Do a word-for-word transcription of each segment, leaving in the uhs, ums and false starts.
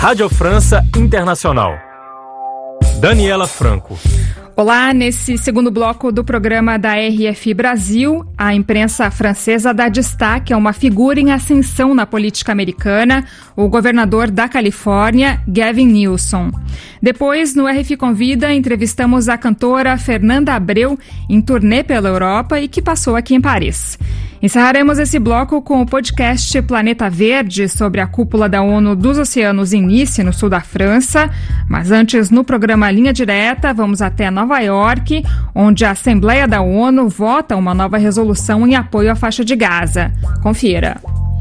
Rádio França Internacional. Daniela Franco. Olá, nesse segundo bloco do programa da R F I Brasil, a imprensa francesa dá destaque a uma figura em ascensão na política americana, o governador da Califórnia, Gavin Newsom. Depois, no R F I Convida, entrevistamos a cantora Fernanda Abreu, em turnê pela Europa e que passou aqui em Paris. Encerraremos esse bloco com o podcast Planeta Verde sobre a cúpula da ONU dos Oceanos em Nice, no sul da França. Mas antes, no programa Linha Direta, vamos até Nova York, onde a Assembleia da ONU vota uma nova resolução em apoio à faixa de Gaza. Confira.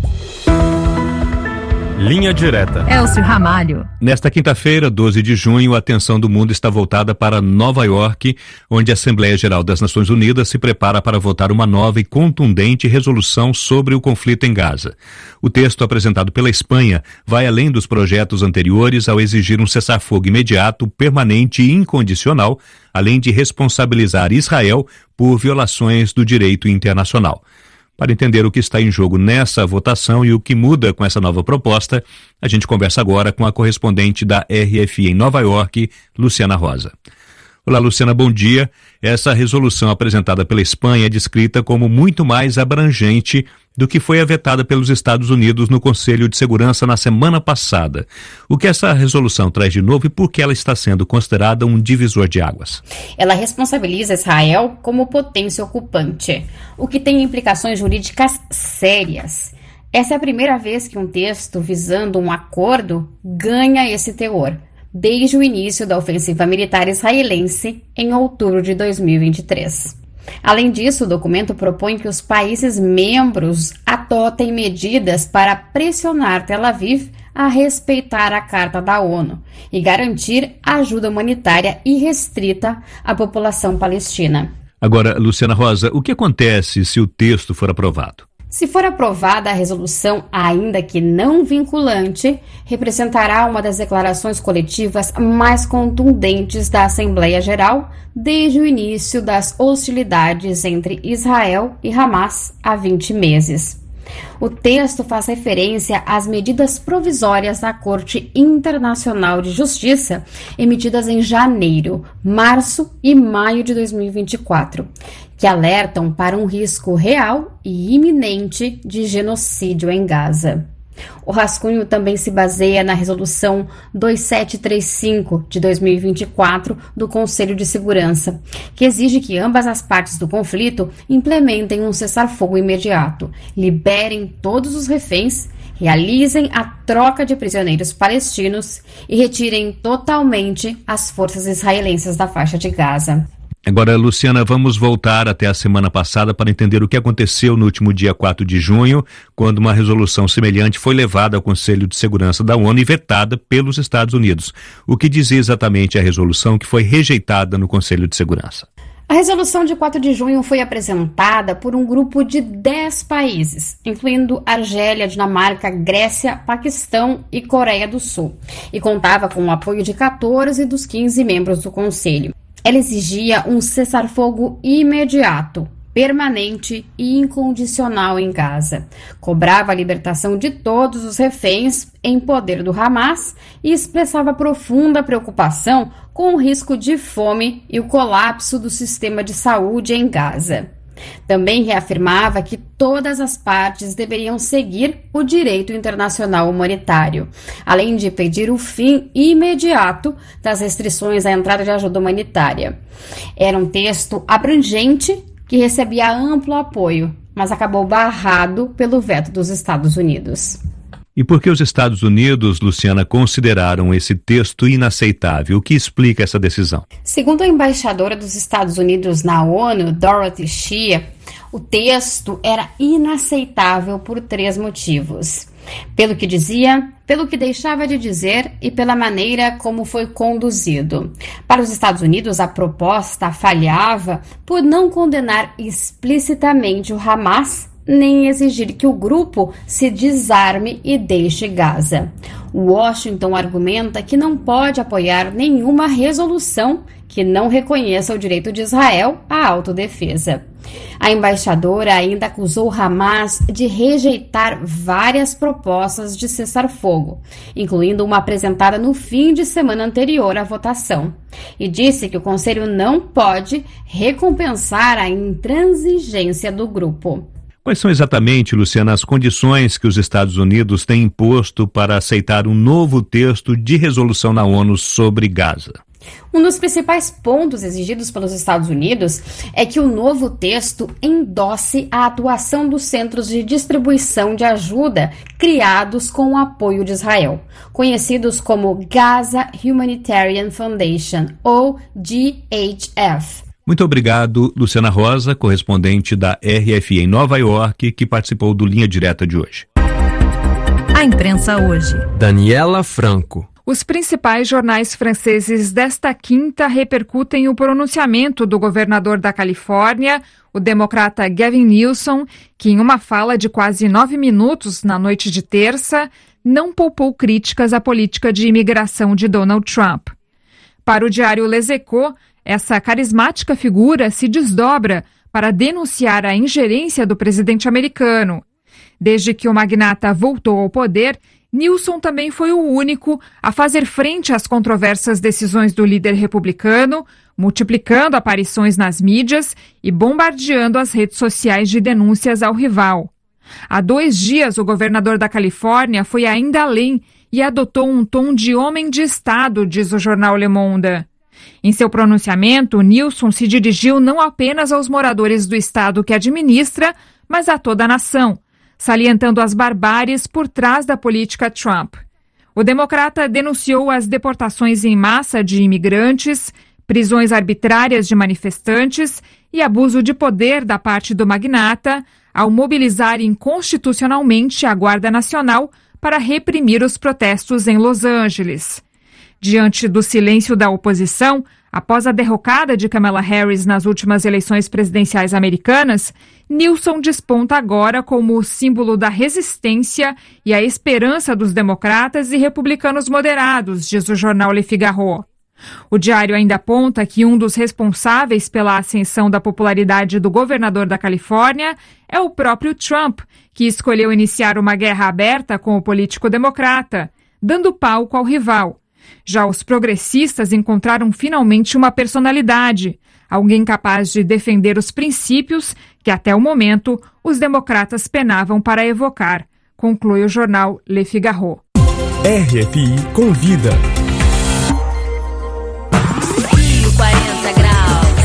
Linha Direta. Elcio Ramalho. Nesta quinta-feira, doze de junho, a atenção do mundo está voltada para Nova York, onde a Assembleia Geral das Nações Unidas se prepara para votar uma nova e contundente resolução sobre o conflito em Gaza. O texto apresentado pela Espanha vai além dos projetos anteriores ao exigir um cessar-fogo imediato, permanente e incondicional, além de responsabilizar Israel por violações do direito internacional. Para entender o que está em jogo nessa votação e o que muda com essa nova proposta, a gente conversa agora com a correspondente da R F I em Nova York, Luciana Rosa. Olá, Luciana, bom dia. Essa resolução apresentada pela Espanha é descrita como muito mais abrangente do que foi a vetada pelos Estados Unidos no Conselho de Segurança na semana passada. O que essa resolução traz de novo e por que ela está sendo considerada um divisor de águas? Ela responsabiliza Israel como potência ocupante, o que tem implicações jurídicas sérias. Essa é a primeira vez que um texto visando um acordo ganha esse teor, desde o início da ofensiva militar israelense em outubro de dois mil e vinte e três. Além disso, o documento propõe que os países membros adotem medidas para pressionar Tel Aviv a respeitar a Carta da ONU e garantir ajuda humanitária irrestrita à população palestina. Agora, Luciana Rosa, o que acontece se o texto for aprovado? Se for aprovada a resolução, ainda que não vinculante, representará uma das declarações coletivas mais contundentes da Assembleia Geral desde o início das hostilidades entre Israel e Hamas há vinte meses. O texto faz referência às medidas provisórias da Corte Internacional de Justiça emitidas em janeiro, março e maio de dois mil e vinte e quatro, que alertam para um risco real e iminente de genocídio em Gaza. O rascunho também se baseia na Resolução dois sete três cinco de dois mil e vinte e quatro do Conselho de Segurança, que exige que ambas as partes do conflito implementem um cessar-fogo imediato, liberem todos os reféns, realizem a troca de prisioneiros palestinos e retirem totalmente as forças israelenses da faixa de Gaza. Agora, Luciana, vamos voltar até a semana passada para entender o que aconteceu no último dia quatro de junho, quando uma resolução semelhante foi levada ao Conselho de Segurança da ONU e vetada pelos Estados Unidos. O que dizia exatamente a resolução que foi rejeitada no Conselho de Segurança? A resolução de quatro de junho foi apresentada por um grupo de dez países, incluindo Argélia, Dinamarca, Grécia, Paquistão e Coreia do Sul, e contava com o apoio de quatorze dos quinze membros do Conselho. Ela exigia um cessar-fogo imediato, permanente e incondicional em Gaza. Cobrava a libertação de todos os reféns em poder do Hamas e expressava profunda preocupação com o risco de fome e o colapso do sistema de saúde em Gaza. Também reafirmava que todas as partes deveriam seguir o direito internacional humanitário, além de pedir o fim imediato das restrições à entrada de ajuda humanitária. Era um texto abrangente que recebia amplo apoio, mas acabou barrado pelo veto dos Estados Unidos. E por que os Estados Unidos, Luciana, consideraram esse texto inaceitável? O que explica essa decisão? Segundo a embaixadora dos Estados Unidos na ONU, Dorothy Shea, o texto era inaceitável por três motivos. Pelo que dizia, pelo que deixava de dizer e pela maneira como foi conduzido. Para os Estados Unidos, a proposta falhava por não condenar explicitamente o Hamas, nem exigir que o grupo se desarme e deixe Gaza. Washington argumenta que não pode apoiar nenhuma resolução que não reconheça o direito de Israel à autodefesa. A embaixadora ainda acusou Hamas de rejeitar várias propostas de cessar-fogo, incluindo uma apresentada no fim de semana anterior à votação, e disse que o Conselho não pode recompensar a intransigência do grupo. Quais são exatamente, Luciana, as condições que os Estados Unidos têm imposto para aceitar um novo texto de resolução na ONU sobre Gaza? Um dos principais pontos exigidos pelos Estados Unidos é que o novo texto endosse a atuação dos centros de distribuição de ajuda criados com o apoio de Israel, conhecidos como Gaza Humanitarian Foundation, ou G H F. Muito obrigado, Luciana Rosa, correspondente da R F I em Nova York, que participou do Linha Direta de hoje. A imprensa hoje. Daniela Franco. Os principais jornais franceses desta quinta repercutem o pronunciamento do governador da Califórnia, o democrata Gavin Newsom, que em uma fala de quase nove minutos na noite de terça, não poupou críticas à política de imigração de Donald Trump. Para o diário Les Echos, essa carismática figura se desdobra para denunciar a ingerência do presidente americano. Desde que o magnata voltou ao poder, Newsom também foi o único a fazer frente às controversas decisões do líder republicano, multiplicando aparições nas mídias e bombardeando as redes sociais de denúncias ao rival. Há dois dias, o governador da Califórnia foi ainda além e adotou um tom de homem de Estado, diz o jornal Le Monde. Em seu pronunciamento, Newsom se dirigiu não apenas aos moradores do estado que administra, mas a toda a nação, salientando as barbáries por trás da política Trump. O democrata denunciou as deportações em massa de imigrantes, prisões arbitrárias de manifestantes e abuso de poder da parte do magnata ao mobilizar inconstitucionalmente a Guarda Nacional para reprimir os protestos em Los Angeles. Diante do silêncio da oposição, após a derrocada de Kamala Harris nas últimas eleições presidenciais americanas, Newsom desponta agora como o símbolo da resistência e a esperança dos democratas e republicanos moderados, diz o jornal Le Figaro. O diário ainda aponta que um dos responsáveis pela ascensão da popularidade do governador da Califórnia é o próprio Trump, que escolheu iniciar uma guerra aberta com o político democrata, dando palco ao rival. Já os progressistas encontraram finalmente uma personalidade, alguém capaz de defender os princípios que até o momento os democratas penavam para evocar, conclui o jornal Le Figaro. R F I convida. Rio quarenta graus.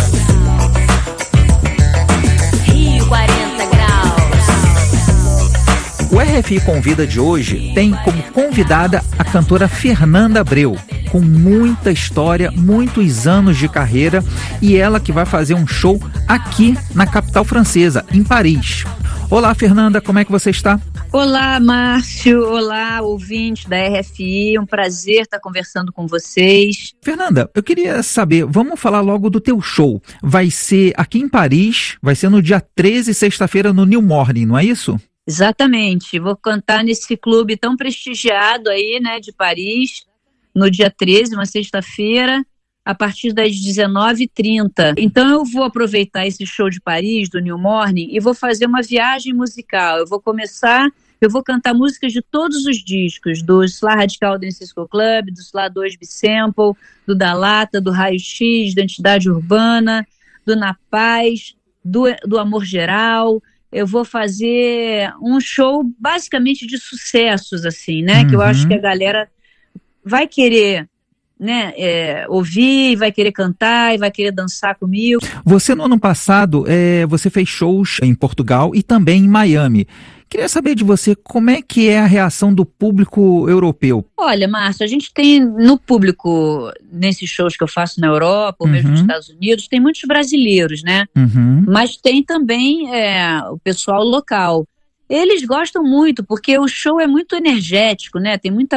Rio quarenta graus. O R F I Convida de hoje tem como convidada a cantora Fernanda Abreu, com muita história, muitos anos de carreira, e ela que vai fazer um show aqui na capital francesa, em Paris. Olá, Fernanda, como é que você está? Olá, Márcio. Olá, ouvintes da R F I. Um prazer estar conversando com vocês. Fernanda, eu queria saber, vamos falar logo do teu show. Vai ser aqui em Paris, vai ser no dia treze, sexta-feira, no New Morning, não é isso? Exatamente. Vou cantar nesse clube tão prestigiado aí, né, de Paris, no dia treze, uma sexta-feira, a partir das dezenove e trinta. Então eu vou aproveitar esse show de Paris, do New Morning, e vou fazer uma viagem musical. Eu vou começar, eu vou cantar músicas de todos os discos, do Slá Radical Dance Disco Club, do Slá dois Bisample, do Da Lata, do Raio X, da Entidade Urbana, do Na Paz, do, do Amor Geral. Eu vou fazer um show basicamente de sucessos, assim, né? Uhum. Que eu acho que a galera vai querer, né, é, ouvir, vai querer cantar e vai querer dançar comigo. Você, no ano passado, é, você fez shows em Portugal e também em Miami. Queria saber de você como é que é a reação do público europeu. Olha, Márcio, a gente tem no público, nesses shows que eu faço na Europa, ou uhum. mesmo nos Estados Unidos, tem muitos brasileiros, né? Uhum. Mas tem também é, o pessoal local. Eles gostam muito, porque o show é muito energético, né? Tem muita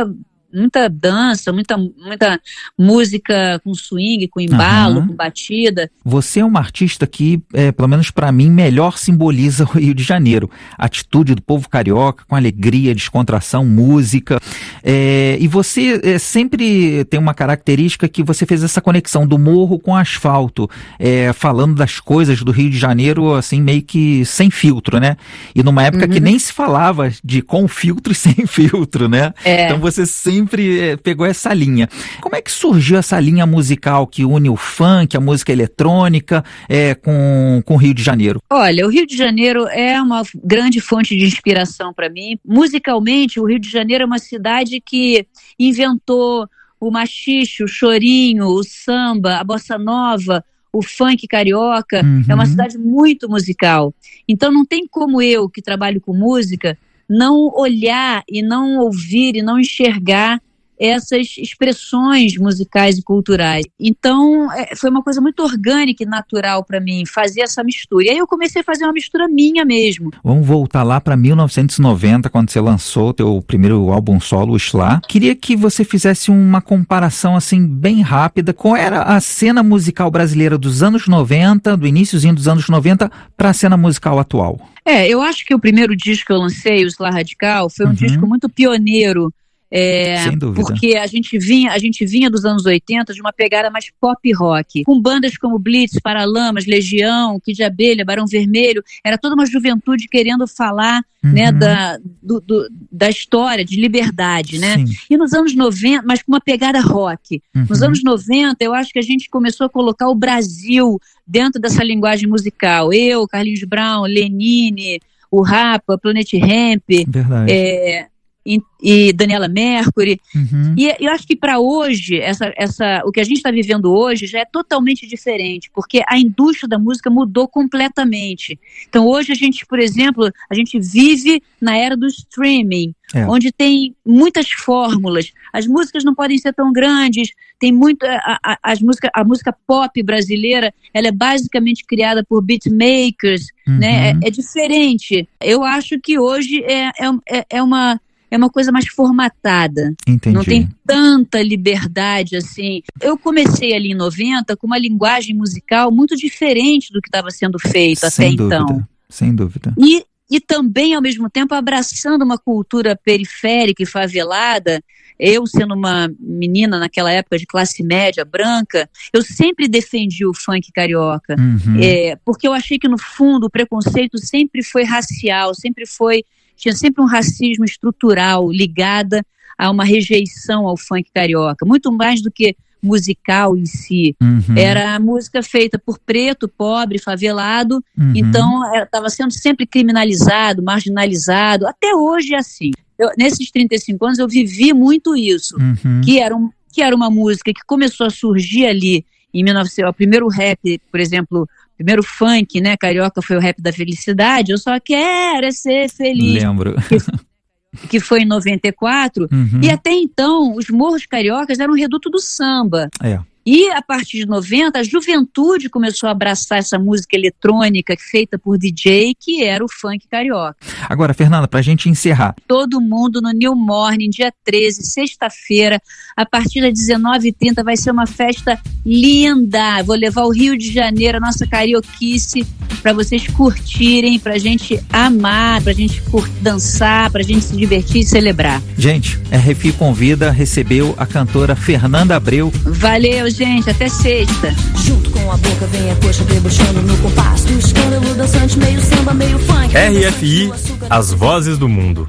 muita dança, muita, muita música com swing, com embalo, uhum. com batida. Você é uma artista que, é, pelo menos para mim, melhor simboliza o Rio de Janeiro. A atitude do povo carioca, com alegria, descontração, música. É, e você é, sempre tem uma característica que você fez essa conexão do morro com o asfalto, é, falando das coisas do Rio de Janeiro, assim, meio que sem filtro, né? E numa época uhum. que nem se falava de com filtro e sem filtro, né? É. Então você sempre é, pegou essa linha. Como é que surgiu essa linha musical que une o funk, a música eletrônica, é, com, com o Rio de Janeiro? Olha, o Rio de Janeiro é uma grande fonte de inspiração para mim. Musicalmente, o Rio de Janeiro é uma cidade que inventou o machixe, o chorinho, o samba, a bossa nova, o funk carioca. Uhum. É uma cidade muito musical. Então não tem como eu, que trabalho com música, não olhar e não ouvir e não enxergar essas expressões musicais e culturais. Então, é, foi uma coisa muito orgânica e natural para mim fazer essa mistura. E aí eu comecei a fazer uma mistura minha mesmo. Vamos voltar lá para mil novecentos e noventa, quando você lançou o teu primeiro álbum solo, o Slá. Queria que você fizesse uma comparação assim bem rápida. Qual era a cena musical brasileira dos anos noventa, do iniciozinho dos anos noventa, para a cena musical atual? É, eu acho que o primeiro disco que eu lancei, o Slá Radical, foi um uhum. disco muito pioneiro. É, Sem dúvida. Porque a gente, vinha, a gente vinha dos anos oitenta de uma pegada mais pop rock, com bandas como Blitz, Paralamas, Legião, Kid de Abelha, Barão Vermelho. Era toda uma juventude querendo falar uhum. né, da, do, do, da história, de liberdade, né? Sim. E nos anos noventa, mas com uma pegada rock. Uhum. Nos anos noventa, eu acho que a gente começou a colocar o Brasil dentro dessa linguagem musical. Eu, Carlinhos Brown, Lenine, o Rapa, Planet Hemp. Verdade. É, E, e Daniela Mercury. Uhum. E eu acho que para hoje, essa, essa, o que a gente está vivendo hoje já é totalmente diferente, porque a indústria da música mudou completamente. Então hoje a gente, por exemplo, a gente vive na era do streaming, é. onde tem muitas fórmulas. As músicas não podem ser tão grandes, tem muito, a, a, as música, a música pop brasileira, ela é basicamente criada por beatmakers, uhum. né? é, é diferente. Eu acho que hoje é, é, é uma... é uma coisa mais formatada. Entendi. Não tem tanta liberdade assim. Eu comecei ali em noventa com uma linguagem musical muito diferente do que estava sendo feito Sem até dúvida. então. Sem dúvida. E, e também, ao mesmo tempo, abraçando uma cultura periférica e favelada. Eu, sendo uma menina naquela época de classe média, branca, eu sempre defendi o funk carioca. Uhum. É, porque eu achei que, no fundo, o preconceito sempre foi racial, sempre foi... tinha sempre um racismo estrutural ligada a uma rejeição ao funk carioca, muito mais do que musical em si. Uhum. Era a música feita por preto, pobre, favelado, uhum. então estava sendo sempre criminalizado, marginalizado, até hoje é assim. Eu, nesses trinta e cinco anos eu vivi muito isso, uhum. que, era um, que era uma música que começou a surgir ali em mil e novecentos, o primeiro rap, por exemplo, primeiro funk, né, carioca, foi o Rap da Felicidade. Eu só quero é ser feliz. Lembro. Que, que foi em noventa e quatro. Uhum. E até então, os morros cariocas eram um reduto do samba. É. E a partir de noventa, a juventude começou a abraçar essa música eletrônica feita por D J, que era o funk carioca. Agora, Fernanda, pra gente encerrar. Todo mundo no New Morning, dia treze, sexta-feira, a partir das dezenove e trinta, vai ser uma festa linda. Vou levar o Rio de Janeiro, a nossa carioquice, para vocês curtirem, pra gente amar, pra gente curtir, dançar, pra gente se divertir e celebrar. Gente, R F I Convida recebeu a cantora Fernanda Abreu. Valeu, gente, até sexta. Junto com a boca vem a coxa debochando no compasso do escândalo dançante, meio samba, meio funk. R F I, as vozes do mundo.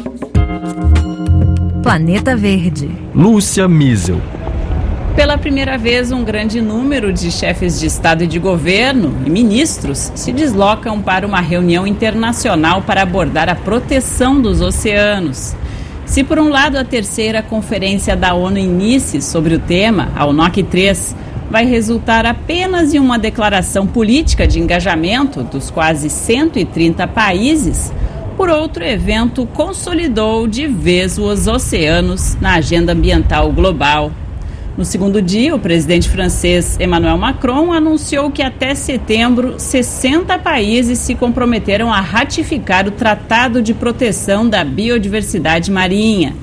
Planeta Verde. Lúcia Miesel. Pela primeira vez, um grande número de chefes de Estado e de governo e ministros se deslocam para uma reunião internacional para abordar a proteção dos oceanos. Se por um lado a terceira conferência da ONU inicie sobre o tema, a ONOC três, vai resultar apenas em uma declaração política de engajamento dos quase cento e trinta países, por outro, o evento consolidou de vez os oceanos na agenda ambiental global. No segundo dia, o presidente francês Emmanuel Macron anunciou que até setembro, sessenta países se comprometeram a ratificar o Tratado de Proteção da Biodiversidade Marinha.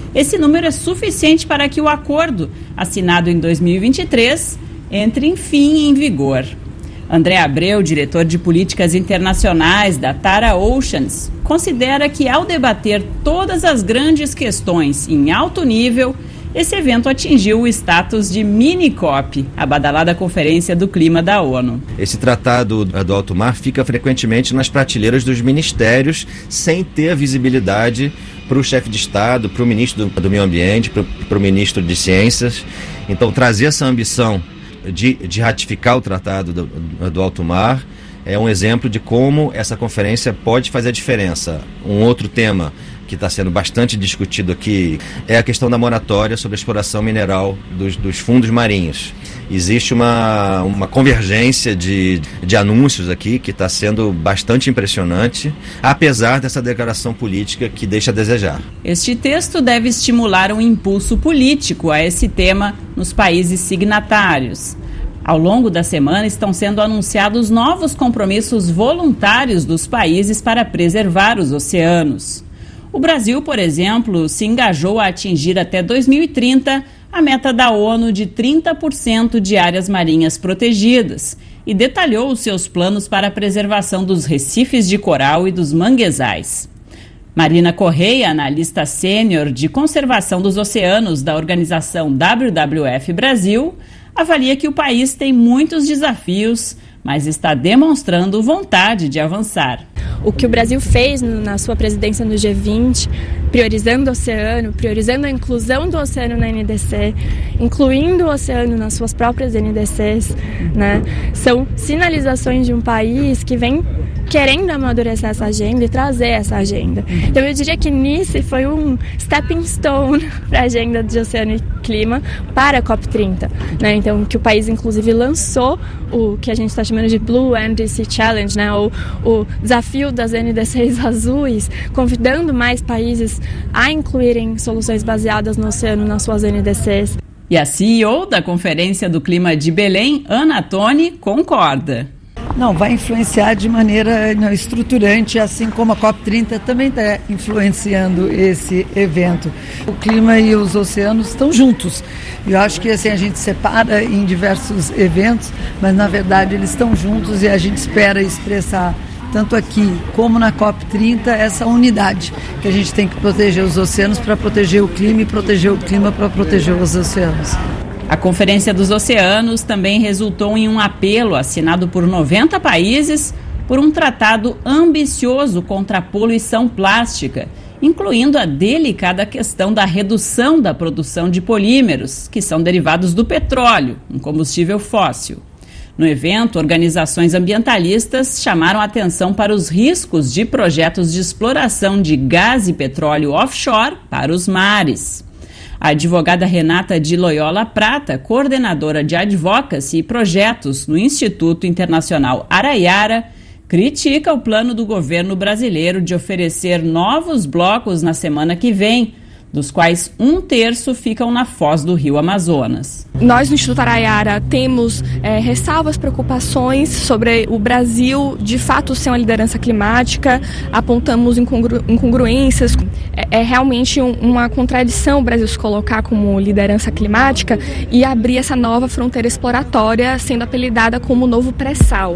esse número é suficiente para que o acordo, assinado em dois mil e vinte e três, entre enfim em vigor. André Abreu, diretor de políticas internacionais da Tara Oceans, considera que ao debater todas as grandes questões em alto nível, esse evento atingiu o status de mini-COP, a badalada Conferência do Clima da ONU. Esse tratado do alto mar fica frequentemente nas prateleiras dos ministérios, sem ter visibilidade para o chefe de Estado, para o ministro do, do Meio Ambiente, para o ministro de Ciências. Então, trazer essa ambição de, de ratificar o tratado do, do alto mar é um exemplo de como essa conferência pode fazer a diferença. Um outro tema que está sendo bastante discutido aqui é a questão da moratória sobre a exploração mineral dos, dos fundos marinhos. Existe uma, uma convergência de, de anúncios aqui que está sendo bastante impressionante, apesar dessa declaração política que deixa a desejar. Este texto deve estimular um impulso político a esse tema nos países signatários. Ao longo da semana estão sendo anunciados novos compromissos voluntários dos países para preservar os oceanos. O Brasil, por exemplo, se engajou a atingir até dois mil e trinta a meta da ONU de trinta por cento de áreas marinhas protegidas e detalhou os seus planos para a preservação dos recifes de coral e dos manguezais. Marina Correia, analista sênior de conservação dos oceanos da organização W W F Brasil, avalia que o país tem muitos desafios, mas está demonstrando vontade de avançar. O que o Brasil fez na sua presidência no G vinte, priorizando o oceano, priorizando a inclusão do oceano na N D C, incluindo o oceano nas suas próprias N D Cs, né, são sinalizações de um país que vem querendo amadurecer essa agenda e trazer essa agenda. Então eu diria que Nice foi um stepping stone para a agenda de oceano e clima para a COP trinta, né? Então que o país inclusive lançou o que a gente está chamando de Blue N D C Challenge, né? o, o desafio das N D Cs azuis, convidando mais países a incluírem soluções baseadas no oceano nas suas N D Cs. E a C E O da Conferência do Clima de Belém, Ana Toni, concorda. Não, vai influenciar de maneira não, estruturante, assim como a COP trinta também está influenciando esse evento. O clima e os oceanos estão juntos. Eu acho que assim, a gente separa em diversos eventos, mas na verdade eles estão juntos e a gente espera expressar, tanto aqui como na COP trinta, essa unidade, que a gente tem que proteger os oceanos para proteger o clima e proteger o clima para proteger os oceanos. A Conferência dos Oceanos também resultou em um apelo assinado por noventa países por um tratado ambicioso contra a poluição plástica, incluindo a delicada questão da redução da produção de polímeros, que são derivados do petróleo, um combustível fóssil. No evento, organizações ambientalistas chamaram a atenção para os riscos de projetos de exploração de gás e petróleo offshore para os mares. A advogada Renata de Loyola Prata, coordenadora de advocacy e projetos no Instituto Internacional Araiara, critica o plano do governo brasileiro de oferecer novos blocos na semana que vem, dos quais um terço ficam na foz do Rio Amazonas. Nós no Instituto Araiara temos é, ressalvas, preocupações sobre o Brasil de fato ser uma liderança climática, apontamos incongru- incongruências, é, é realmente um, uma contradição o Brasil se colocar como liderança climática e abrir essa nova fronteira exploratória, sendo apelidada como novo pré-sal.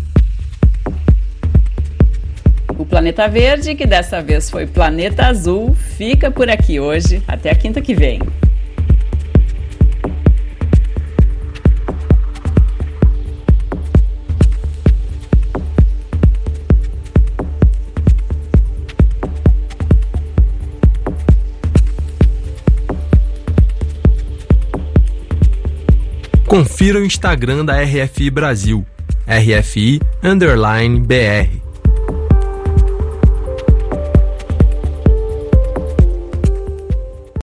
O Planeta Verde, que dessa vez foi Planeta Azul, fica por aqui hoje. Até a quinta que vem. Confira o Instagram da R F I Brasil, R F I underline B R.